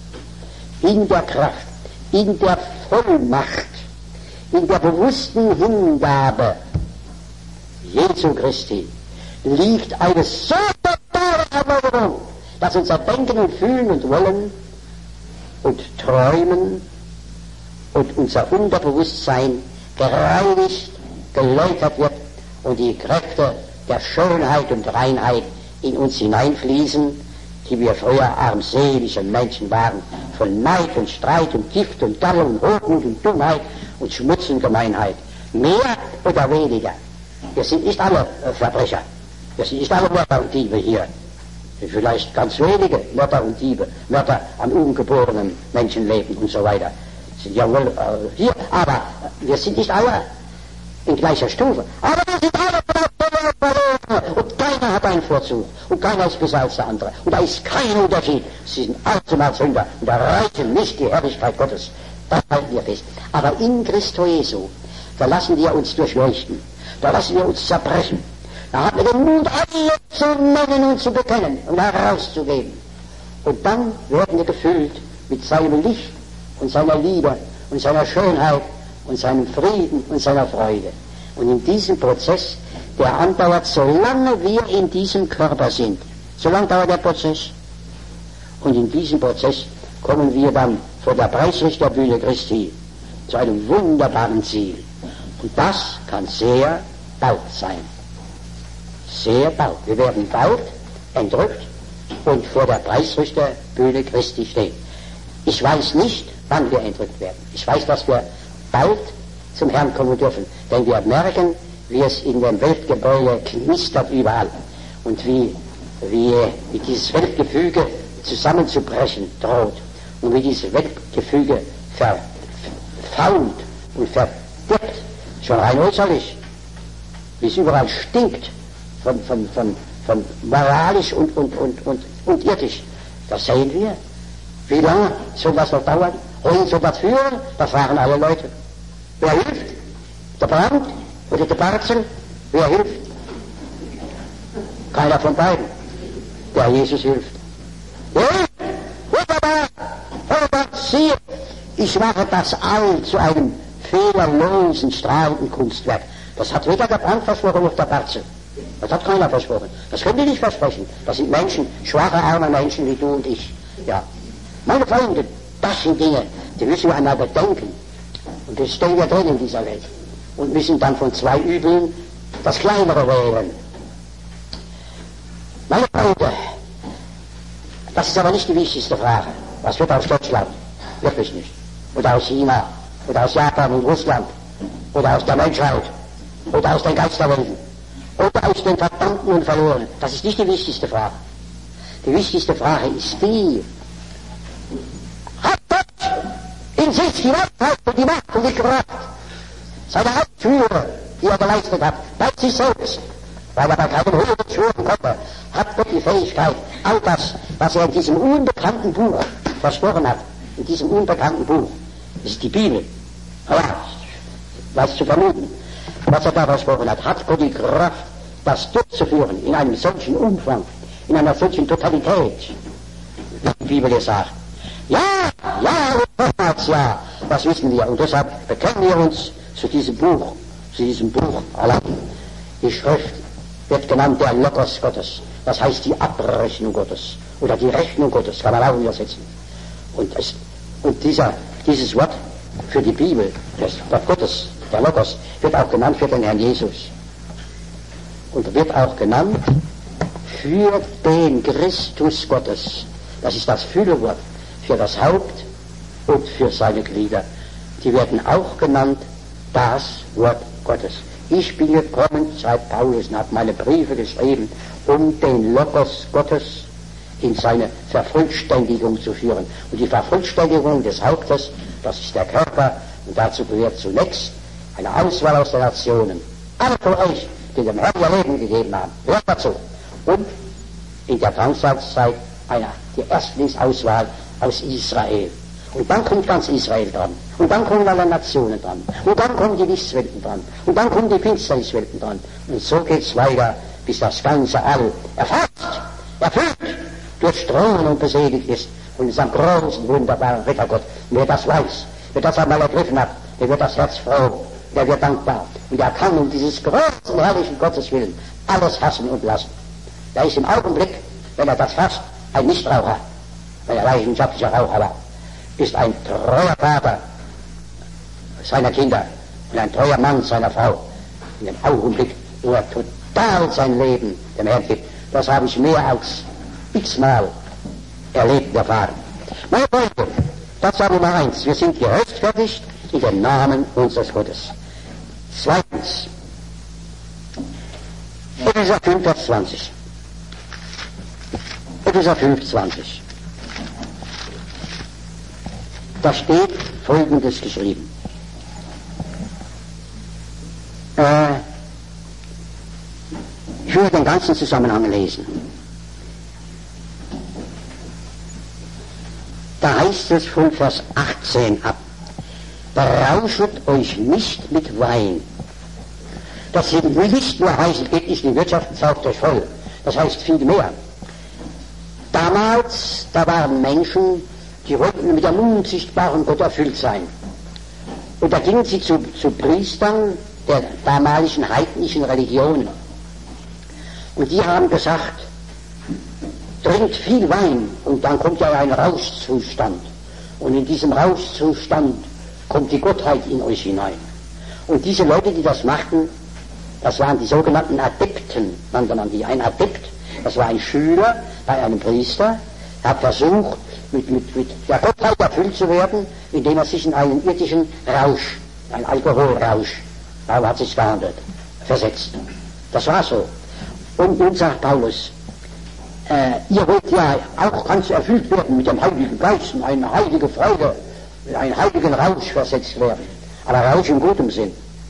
in der Kraft, in der Vollmacht, in der bewussten Hingabe Jesu Christi liegt eine so totale Erneuerung, dass unser Denken und Fühlen und Wollen und Träumen und unser Unterbewusstsein gereinigt, geläutert wird und die Kräfte der Schönheit und Reinheit in uns hineinfließen, die wir früher armselige Menschen waren, von Neid und Streit und Gift und Galle und Hochmut und Dummheit und Schmutz und Gemeinheit. Mehr oder weniger. Wir sind nicht alle Verbrecher. Wir sind nicht alle Mörder und Diebe hier. Vielleicht ganz wenige Mörder und Diebe, Mörder an ungeborenen Menschenleben und so weiter. Sind ja wohl hier, aber wir sind nicht alle in gleicher Stufe. Aber wir sind alle verloren und keiner hat einen Vorzug und keiner ist besser als der andere. Und da ist kein Unterschied. Sie sind allemal Sünder und erreichen nicht die Herrlichkeit Gottes. Das halten wir fest. Aber in Christo Jesu, da lassen wir uns durchleuchten. Da lassen wir uns zerbrechen. Da haben wir den Mut, alles zu nennen und zu bekennen und herauszugeben. Und dann werden wir gefüllt mit seinem Licht und seiner Liebe und seiner Schönheit und seinem Frieden und seiner Freude. Und in diesem Prozess, der andauert, solange wir in diesem Körper sind. Solange dauert der Prozess. Und in diesem Prozess kommen wir dann vor der Preisrichterbühne Christi zu einem wunderbaren Ziel. Und das kann sehr bald sein. Sehr bald. Wir werden bald entrückt und vor der Preisrichterbühne Christi stehen. Ich weiß nicht, wann wir entrückt werden. Ich weiß, dass wir bald zum Herrn kommen dürfen, denn wir merken, wie es in dem Weltgebäude knistert überall und wie dieses Weltgefüge zusammenzubrechen droht und wie dieses Weltgefüge verfault und verdirbt, schon rein äußerlich, wie es überall stinkt von moralisch und irdisch. Das sehen wir. Wie lange soll das noch dauern? Wohin soll das führen? Das fragen alle Leute. Wer hilft? Der Brand oder der Barzel? Wer hilft? Keiner von beiden. Der Jesus hilft. Wer hilft? Wunderbar! Wunderbar! Siehe, ich mache das all zu einem fehlerlosen, strahlenden Kunstwerk. Das hat weder der Brand versprochen noch der Barzel. Das hat keiner versprochen. Das können die nicht versprechen. Das sind Menschen, schwache, arme Menschen wie du und ich. Ja. Meine Freunde, das sind Dinge, die müssen wir einmal bedenken. Und das stehen wir drin in dieser Welt. Und müssen dann von zwei Übeln das Kleinere wählen. Meine Freunde, das ist aber nicht die wichtigste Frage. Was wird aus Deutschland? Wirklich nicht. Oder aus China, oder aus Japan und Russland, oder aus der Menschheit, oder aus den Geisterwelten, oder aus den Verdammten und Verlorenen. Das ist nicht die wichtigste Frage. Die wichtigste Frage ist die, hat Gott in sich die Weisheit und die Macht und die Kraft, seine Hauptführer, die er geleistet hat, bei sich selbst, weil er bei keinem Höhe schwören konnte, hat Gott die Fähigkeit, all das, was er in diesem unbekannten Buch versprochen hat, in diesem unbekannten Buch, das ist die Bibel, ja, was zu vermuten, was er da versprochen hat Gott die Kraft, das durchzuführen in einem solchen Umfang, in einer solchen Totalität, wie die Bibel es sagt. Ja, das wissen wir. Und deshalb bekennen wir uns zu diesem Buch allein. Die Schrift wird genannt der Logos Gottes. Das heißt die Abrechnung Gottes. Oder die Rechnung Gottes, kann man auch übersetzen. Und dieses Wort für die Bibel, das Wort Gottes, der Logos, wird auch genannt für den Herrn Jesus. Und wird auch genannt für den Christus Gottes. Das ist das Füllewort für das Haupt und für seine Glieder. Die werden auch genannt das Wort Gottes. Ich bin gekommen, schreibt Paulus, und habe meine Briefe geschrieben, um den Logos Gottes in seine Vervollständigung zu führen. Und die Vervollständigung des Hauptes, das ist der Körper, und dazu gehört zunächst eine Auswahl aus den Nationen. Alle von euch, die dem Herrn ihr Leben gegeben haben, hört dazu. Und in der Drangsatzzeit die Erstlingsauswahl aus Israel. Und dann kommt ganz Israel dran. Und dann kommen alle Nationen dran. Und dann kommen die Lichtwelten dran. Und dann kommen die Finsterniswelten dran. Und so geht's weiter, bis das ganze All erfasst, erfüllt, durchdrungen und beseligt ist. Und es ist ein großen, wunderbaren Rittergott. Wer das weiß, wer das einmal ergriffen hat, der wird das Herz froh, der wird dankbar. Und er kann um dieses großen, herrlichen Gottes willen alles hassen und lassen. Da ist im Augenblick, wenn er das fasst, ein Nichtraucher, weil er leidenschaftlicher Raucher war, ist ein treuer Vater seiner Kinder und ein treuer Mann seiner Frau. In dem Augenblick, wo er total sein Leben dem Herrn gibt. Das habe ich mehr als x-mal erlebt und erfahren. Meine Freunde, das war Nummer 1. Wir sind gerechtfertigt in den Namen unseres Gottes. Zweitens, Epheser 5, Vers 20. Epheser 5, 20. Da steht Folgendes geschrieben. Ich will den ganzen Zusammenhang lesen. Da heißt es von Vers 18 ab: Berauschet euch nicht mit Wein. Das will nicht nur heißen, geht nicht in die Wirtschaft und saugt euch voll. Das heißt viel mehr. Damals, da waren Menschen, die wollten mit dem unsichtbaren Gott erfüllt sein. Und da gingen sie zu Priestern der damaligen heidnischen Religionen. Und die haben gesagt, trinkt viel Wein und dann kommt ja ein Rauschzustand. Und in diesem Rauschzustand kommt die Gottheit in euch hinein. Und diese Leute, die das machten, das waren die sogenannten Adepten, nannte man die. Ein Adept, das war ein Schüler bei einem Priester, hat versucht, mit der Gottheit erfüllt zu werden, indem er sich in einen irdischen Rausch, einen Alkoholrausch, darum hat sich gehandelt, versetzt. Das war so. Und nun sagt Paulus, ihr wollt ja auch ganz erfüllt werden mit dem Heiligen Geist, in eine heilige Freude, in einen heiligen Rausch versetzt werden. Aber Rausch im guten Sinn.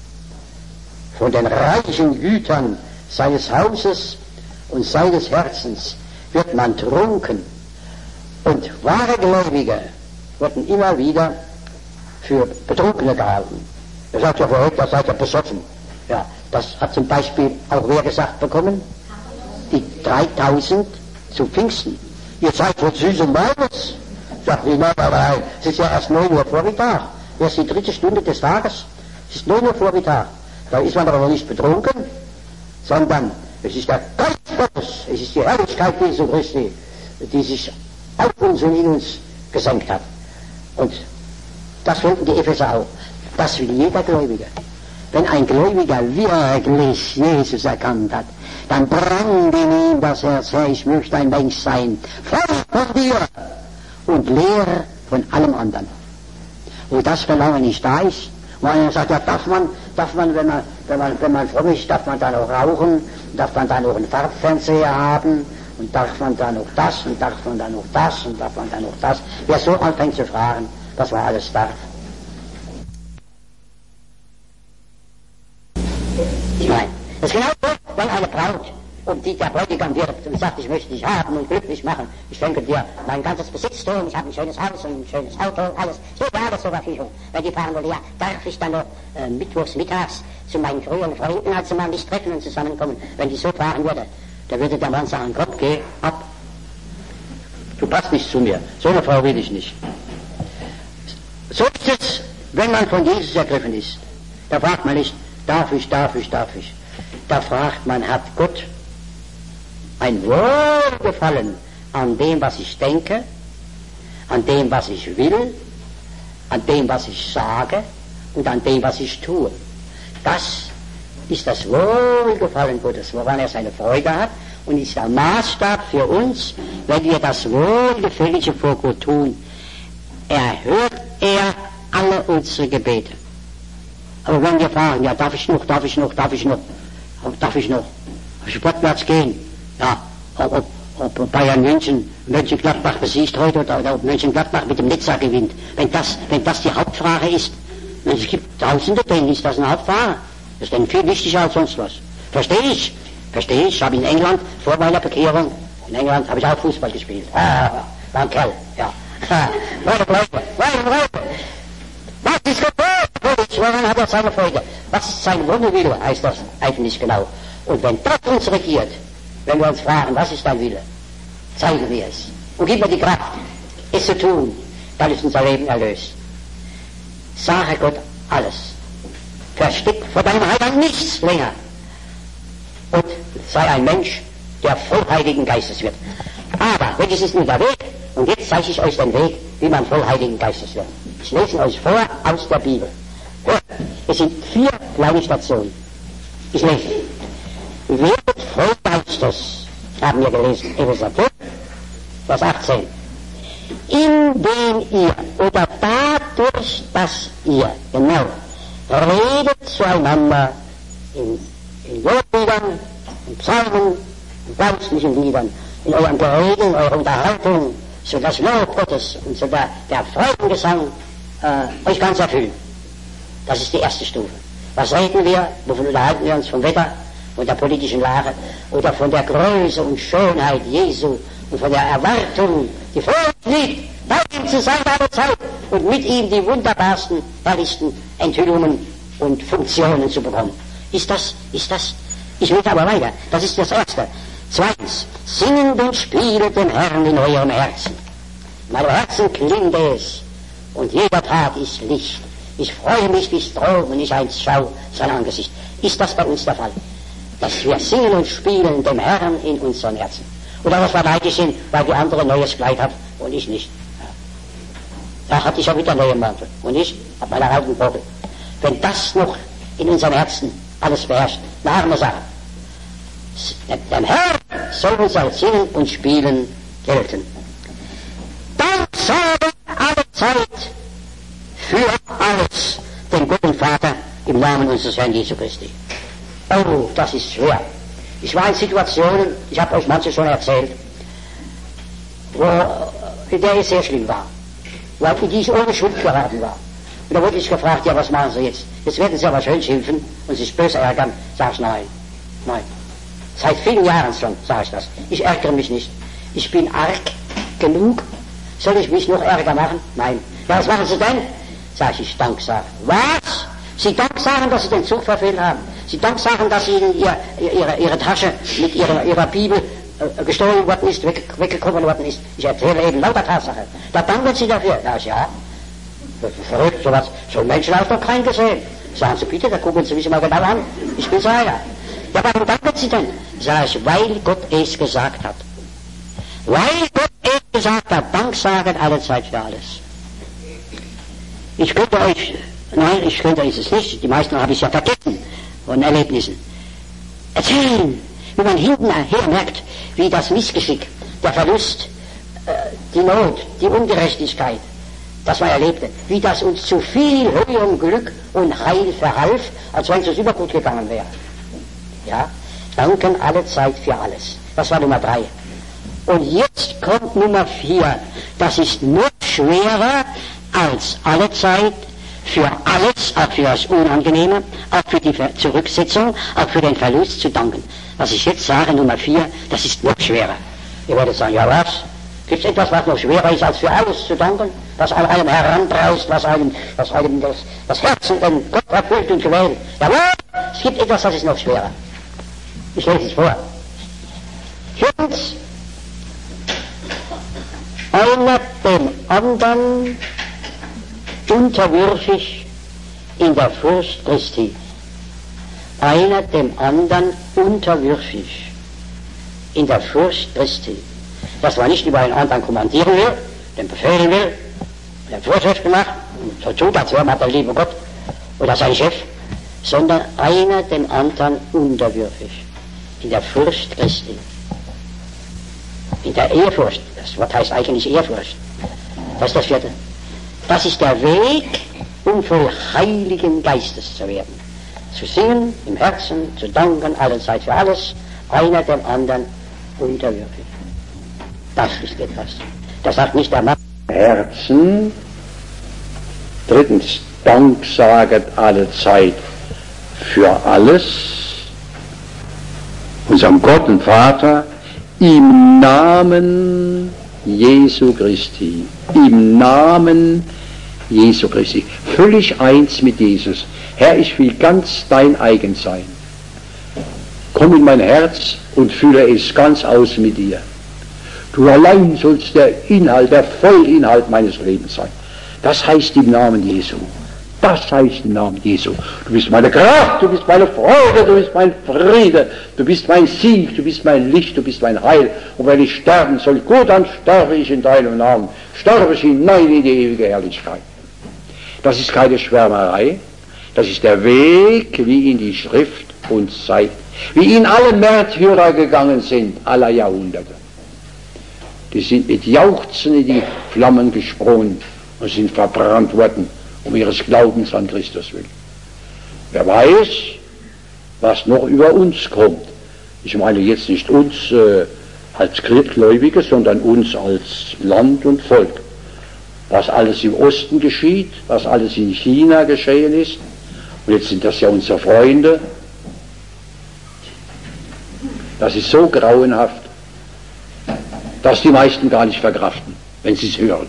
Von den reichen Gütern seines Hauses und seines Herzens wird man trunken. Und wahre Gläubige wurden immer wieder für Betrunkene gehalten. Er sagt ja vorher, da seid ihr besoffen. Ja, das hat zum Beispiel auch wer gesagt bekommen? Die 3000 zu Pfingsten. Ihr seid so süß und meines. Sagt die, nein, es ist ja erst 9 Uhr Vormittag. Erst die 3. Stunde des Tages. Es ist 9 Uhr Vormittag. Da ist man aber noch nicht betrunken, sondern es ist der Geist Gottes, es ist die Herrlichkeit Jesu Christi, die sich auf uns und in uns gesenkt hat. Und das wollten die Epheser auch. Das will jeder Gläubige. Wenn ein Gläubiger wirklich Jesus erkannt hat, dann brennt in ihm das Herz, Herr, ich möchte ein Mensch sein, voll von dir und leer von allem anderen. Wo das Verlangen nicht da ist, wo einer sagt, ja, darf man, wenn man fromm ist, darf man dann auch rauchen, darf man dann auch einen Farbfernseher haben, und darf man dann noch das, und darf man dann noch das, und darf man dann noch das. Wer so anfängt zu fragen, das war alles darf. Ich meine, das ist genau so, wenn eine Braut, um die der Bräutigam wirbt und sagt, ich möchte dich haben und glücklich machen, ich schenke dir mein ganzes Besitztum, ich habe ein schönes Haus und ein schönes Auto, alles, steht ja alles zur Verfügung. Wenn die fragen wollen, ja, darf ich dann noch mittags zu meinen früheren Freunden, also mal nicht treffen und zusammenkommen, wenn die so fragen würde, da würde der Mann sagen, Gott, geh ab, du passt nicht zu mir, so eine Frau will ich nicht. So ist es, wenn man von Jesus ergriffen ist. Da fragt man nicht, darf ich. Da fragt man, hat Gott ein Wohlgefallen an dem, was ich denke, an dem, was ich will, an dem, was ich sage und an dem, was ich tue. Das ist das Wohlgefallen Gottes, woran er seine Freude hat und ist der Maßstab für uns, wenn wir das Wohlgefällige vor Gott tun. Erhört er alle unsere Gebete. Aber wenn wir fragen, ja, darf ich noch, darf ich Sportplatz gehen? Ja, ob Bayern Mönchengladbach besiegt heute oder ob Mönchengladbach mit dem Nizza gewinnt. Wenn das die Hauptfrage ist, es gibt tausende Dinge, ist das eine Hauptfrage? Das ist dann viel wichtiger als sonst was. Verstehe ich. Ich habe in England, vor meiner Bekehrung, in England habe ich auch Fußball gespielt. War ein Kerl, ja. Leute. Was ist geboren? Woran hat er seine Freude? Was ist sein Wunderwille, heißt das eigentlich genau. Und wenn das uns regiert, wenn wir uns fragen, was ist dein Wille, zeigen wir es. Und gib mir die Kraft, es zu tun, dann ist unser Leben erlöst. Sage Gott alles. Versteck vor deinem Heiland nichts länger. Und sei ein Mensch, der voll Heiligen Geistes wird. Aber, welches ist nun der Weg? Und jetzt zeige ich euch den Weg, wie man voll Heiligen Geistes wird. Ich lese euch vor aus der Bibel. Es sind 4 kleine Stationen. Ich lese. Werdet voll Geistes, haben wir gelesen, Epheser 5, Vers 18. Indem ihr, oder dadurch, dass ihr, genau, redet zueinander in Lobliedern, in Psalmen, in geistlichen Liedern, in eurem Gerede, in eurer Unterhaltung, so das Lob Gottes und so der Freudengesang euch ganz erfüllen. Das ist die erste Stufe. Was reden wir? Wovon unterhalten wir uns? Vom Wetter, von der politischen Lage oder von der Größe und Schönheit Jesu und von der Erwartung, die vor uns liegt, bei ihm zu sein alle Zeit und mit ihm die wunderbarsten, herrlichsten Enthüllungen und Funktionen zu bekommen. Ist das, ich will aber weiter, das ist das Erste. Zweitens, singend und spielet dem Herrn in eurem Herzen. In meinem Herzen klingt es und jeder Tag ist Licht. Ich freue mich bis droben, wenn ich einst schau sein Angesicht. Ist das bei uns der Fall? Dass wir singen und spielen dem Herrn in unseren Herzen. Oder was wir neidisch sind, weil die andere neues Kleid hat und ich nicht. Da hatte ich ja wieder neue Mantel und ich hab meine alten Bockel. Wenn das noch in unserem Herzen alles beherrscht, eine arme Sache. Dem Herrn soll unser Singen und Spielen gelten. Dank sagen alle Zeit für alles dem guten Vater im Namen unseres Herrn Jesu Christi. Oh, das ist schwer. Ich war in Situationen, ich habe euch manche schon erzählt, in der es sehr schlimm war, in die ich ohne Schuld geraten war. Und da wurde ich gefragt, ja, was machen Sie jetzt? Jetzt werden Sie aber schön schimpfen und sich böse ärgern. Sag ich, nein. Seit vielen Jahren schon, sage ich das. Ich ärgere mich nicht. Ich bin arg genug. Soll ich mich noch ärger machen? Nein. Ja, was machen Sie denn? Sag ich, Dank sagen. Was? Sie Dank sagen, dass Sie den Zug verfehlt haben. Sie Dank sagen, dass Ihnen Ihre Tasche mit Ihrer Bibel gestohlen worden ist, weggekommen worden ist. Ich erzähle eben lauter Tatsache. Da danken Sie dafür. Ja. Verrückt, sowas. So einen Menschen habe ich noch keinen gesehen. Sagen Sie bitte, da gucken Sie mich mal genau an. Ich bin so einer. Ja, warum danken Sie denn? Sag ich, weil Gott es gesagt hat. Weil Gott es gesagt hat, Dank sagen alle Zeit für alles. Ich könnte es nicht, die meisten habe ich ja vergessen von Erlebnissen. Erzählen, wie man hintenher merkt, wie das Missgeschick, der Verlust, die Not, die Ungerechtigkeit, das man erlebte, wie das uns zu viel höherem Glück und Heil verhalf, als wenn es uns übergut gegangen wäre. Ja, danken alle Zeit für alles. Das war Nummer 3. Und jetzt kommt Nummer 4. Das ist noch schwerer als alle Zeit für alles, auch für das Unangenehme, auch für die Zurücksetzung, auch für den Verlust zu danken. Was ich jetzt sage, Nummer 4, das ist noch schwerer. Ihr werdet sagen, ja was? Gibt es etwas, was noch schwerer ist, als für alles zu danken? Was an einem heranbraust, was einem das Herzen den Gott erfüllt und quält. Jawohl, es gibt etwas, das ist noch schwerer. Ich lese es vor. 5. Einer dem anderen unterwürfig in der Furcht Christi. Einer dem anderen unterwürfig in der Furcht Christi. Dass man nicht über einen anderen kommandieren will, den befehlen will, den Vorschriften macht, und so tut, als wäre man der liebe Gott oder sein Chef, sondern einer dem anderen unterwürfig in der Furcht Christi. in der Ehrfurcht. Das Wort heißt eigentlich Ehrfurcht. Das ist das vierte. Das ist der Weg, um voll Heiligen Geistes zu werden. Zu singen, im Herzen, zu danken, allezeit für alles, einer dem anderen unterwürfig. Das ist etwas. Das sagt nicht der Mann. Herzen. Drittens, Dank saget allezeit für alles. Unserem Gott und Vater im Namen Jesu Christi. Im Namen Jesu Christi. Völlig eins mit Jesus. Herr, ich will ganz dein eigen sein. Komm in mein Herz und fülle es ganz aus mit dir. Du allein sollst der Inhalt, der Vollinhalt meines Lebens sein. Das heißt im Namen Jesu. Das heißt im Namen Jesu. Du bist meine Kraft, du bist meine Freude, du bist mein Friede, du bist mein Sieg, du bist mein Licht, du bist mein Heil. Und wenn ich sterben soll, gut, dann sterbe ich in deinem Namen. Sterbe ich hinein in die ewige Herrlichkeit. Das ist keine Schwärmerei. Das ist der Weg, wie ihn die Schrift uns zeigt. Wie ihn alle Märtyrer gegangen sind, aller Jahrhunderte. Die sind mit Jauchzen in die Flammen gesprungen und sind verbrannt worden, um ihres Glaubens an Christus willen. Wer weiß, was noch über uns kommt. Ich meine jetzt nicht uns als Gläubige, sondern uns als Land und Volk. Was alles im Osten geschieht, was alles in China geschehen ist. Und jetzt sind das ja unsere Freunde. Das ist so grauenhaft, dass die meisten gar nicht verkraften, wenn sie es hören.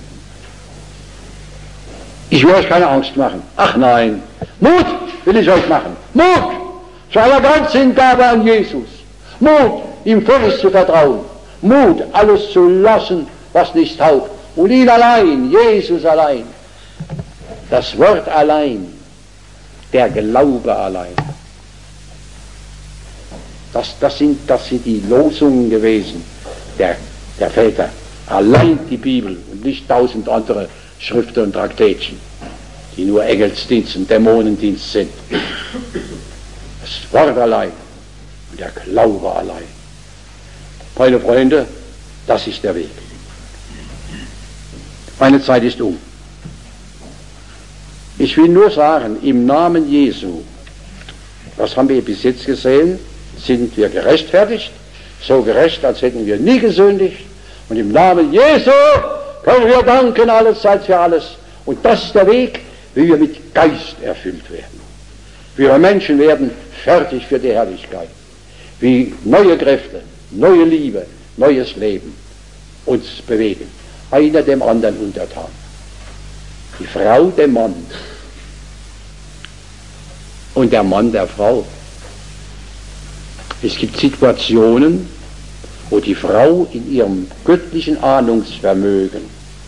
Ich will euch keine Angst machen. Ach nein, Mut will ich euch machen. Mut zu einer ganzen Hingabe an Jesus. Mut, ihm völlig zu vertrauen. Mut, alles zu lassen, was nicht taugt. Und ihn allein, Jesus allein. Das Wort allein, der Glaube allein. Das sind die Losungen gewesen der Väter. Allein die Bibel und nicht 1000 andere Schriften und Traktätchen, die nur Engelsdienst und Dämonendienst sind. Das Wort allein und der Glaube allein. Meine Freunde, das ist der Weg. Meine Zeit ist um. Ich will nur sagen, im Namen Jesu, was haben wir bis jetzt gesehen, sind wir gerechtfertigt, so gerecht, als hätten wir nie gesündigt. Und im Namen Jesu können wir danken allezeit für alles. Und das ist der Weg, wie wir mit Geist erfüllt werden. Wir Menschen werden fertig für die Herrlichkeit. Wie neue Kräfte, neue Liebe, neues Leben uns bewegen. Einer dem anderen untertan. Die Frau dem Mann und der Mann der Frau. Es gibt Situationen, wo die Frau in ihrem göttlichen Ahnungsvermögen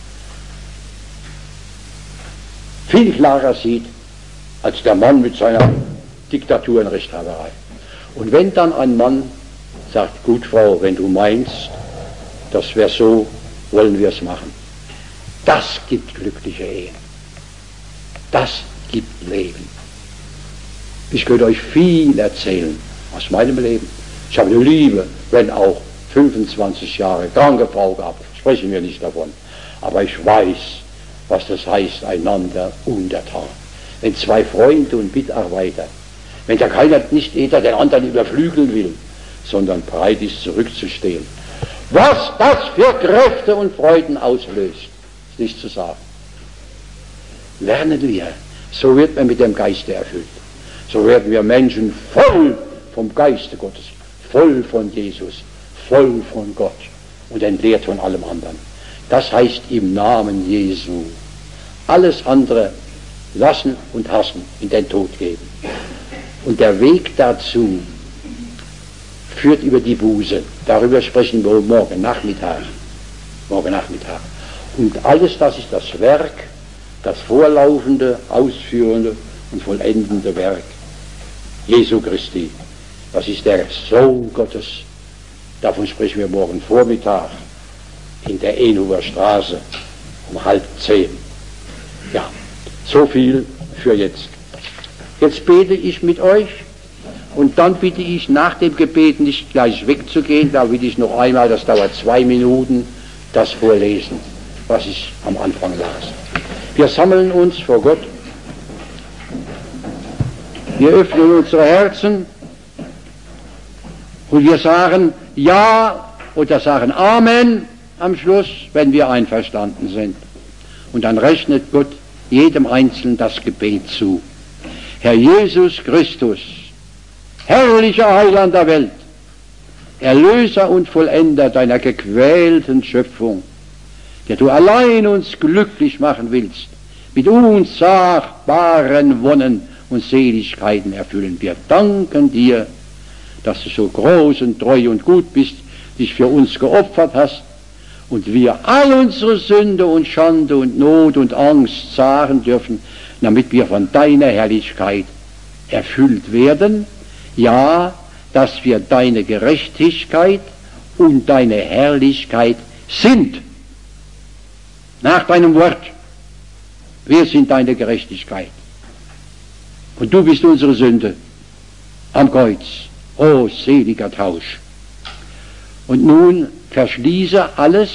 viel klarer sieht, als der Mann mit seiner Diktatur und Rechthaberei. Und wenn dann ein Mann sagt, gut Frau, wenn du meinst, das wäre so, wollen wir es machen. Das gibt glückliche Ehen. Das gibt Leben. Ich könnte euch viel erzählen aus meinem Leben. Ich habe eine Liebe, wenn auch 25 Jahre kranke Frau gehabt, sprechen wir nicht davon. Aber ich weiß, was das heißt, einander untertan. Wenn zwei Freunde und Mitarbeiter, wenn der keiner nicht jeder den anderen überflügeln will, sondern bereit ist zurückzustehen. Was das für Kräfte und Freuden auslöst, ist nicht zu sagen. Lernen wir, so wird man mit dem Geiste erfüllt. So werden wir Menschen voll vom Geiste Gottes, voll von Jesus, voll von Gott und entleert von allem anderen. Das heißt im Namen Jesu. Alles andere lassen und hassen, in den Tod geben. Und der Weg dazu führt über die Buße. Darüber sprechen wir morgen Nachmittag. Morgen Nachmittag. Und alles das ist das Werk, das vorlaufende, ausführende und vollendende Werk Jesu Christi. Das ist der Sohn Gottes. Davon sprechen wir morgen Vormittag in der Ehnhuber Straße um 9:30. Ja, so viel für jetzt. Jetzt bete ich mit euch Und dann bitte ich nach dem Gebet nicht gleich wegzugehen, da will ich noch einmal, das dauert 2 Minuten, das vorlesen, was ich am Anfang las. Wir sammeln uns vor Gott, wir öffnen unsere Herzen und wir sagen Ja oder sagen Amen am Schluss, wenn wir einverstanden sind. Und dann rechnet Gott jedem Einzelnen das Gebet zu. Herr Jesus Christus, herrlicher Heiland der Welt, Erlöser und Vollender deiner gequälten Schöpfung, der du allein uns glücklich machen willst, mit unsagbaren Wonnen und Seligkeiten erfüllen. Wir danken dir, dass du so groß und treu und gut bist, dich für uns geopfert hast und wir all unsere Sünde und Schande und Not und Angst sagen dürfen, damit wir von deiner Herrlichkeit erfüllt werden, ja, dass wir deine Gerechtigkeit und deine Herrlichkeit sind. Nach deinem Wort, wir sind deine Gerechtigkeit. Und du bist unsere Sünde am Kreuz. Oh, seliger Tausch. Und nun verschließe alles,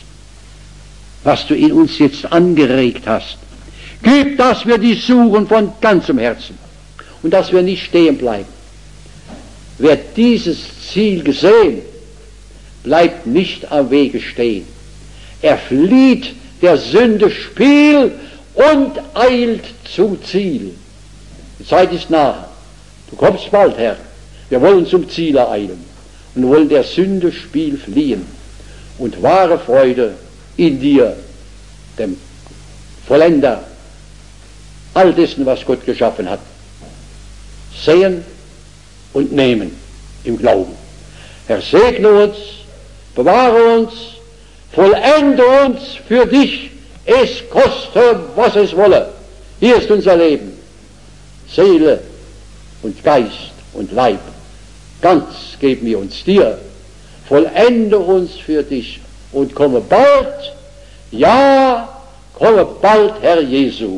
was du in uns jetzt angeregt hast. Gib, dass wir dich suchen von ganzem Herzen und dass wir nicht stehen bleiben. Wer dieses Ziel gesehen, bleibt nicht am Wege stehen. Er flieht der Sünde Spiel und eilt zum Ziel. Die Zeit ist nahe. Du kommst bald, Herr. Wir wollen zum Ziel eilen und wollen der Sünde Spiel fliehen und wahre Freude in dir, dem Vollender all dessen, was Gott geschaffen hat, sehen und nehmen im Glauben. Herr, segne uns, bewahre uns, vollende uns für dich, es koste, was es wolle. Hier ist unser Leben, Seele und Geist und Leib. Ganz geben wir uns dir, vollende uns für dich und komme bald, ja, komme bald, Herr Jesu.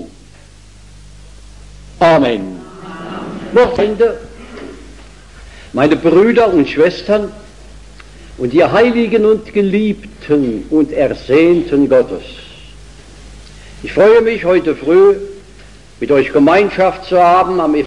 Amen. Noch Ende. Meine Brüder und Schwestern und ihr Heiligen und Geliebten und Ersehnten Gottes, ich freue mich, heute früh mit euch Gemeinschaft zu haben am